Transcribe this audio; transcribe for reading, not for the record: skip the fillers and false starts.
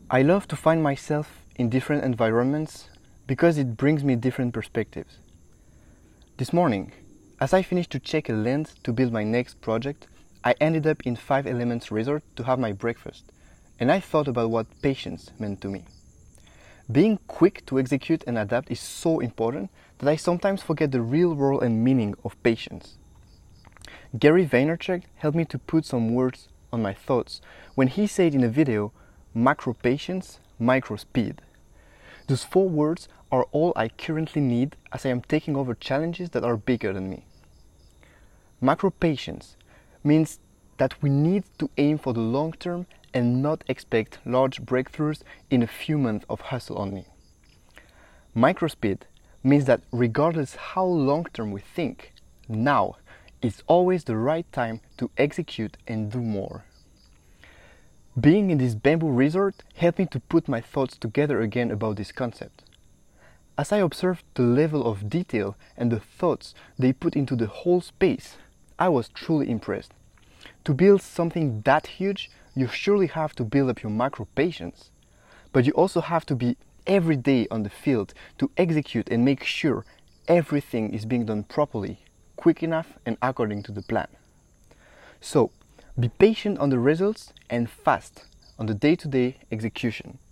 I love to find myself in different environments because it brings me different perspectives. This morning, as I finished to check a land to build my next project, I ended up in 5 Elements Resort to have my breakfast, and I thought about what patience meant to me. Being quick to execute and adapt is so important that I sometimes forget the real role and meaning of patience. Gary Vaynerchuk helped me to put some words on my thoughts when he said in a video, macro patience, micro speed. Those 4 words are all I currently need as I am taking over challenges that are bigger than me. Macro patience means that we need to aim for the long term and not expect large breakthroughs in a few months of hustle only. Micro speed means that regardless how long term we think, now is always the right time to execute and do more. Being in this bamboo resort helped me to put my thoughts together again about this concept. As I observed the level of detail and the thoughts they put into the whole space, I was truly impressed. To build something that huge, you surely have to build up your macro patience, but you also have to be every day on the field to execute and make sure everything is being done properly, quick enough and according to the plan. So, be patient on the results and fast on the day-to-day execution.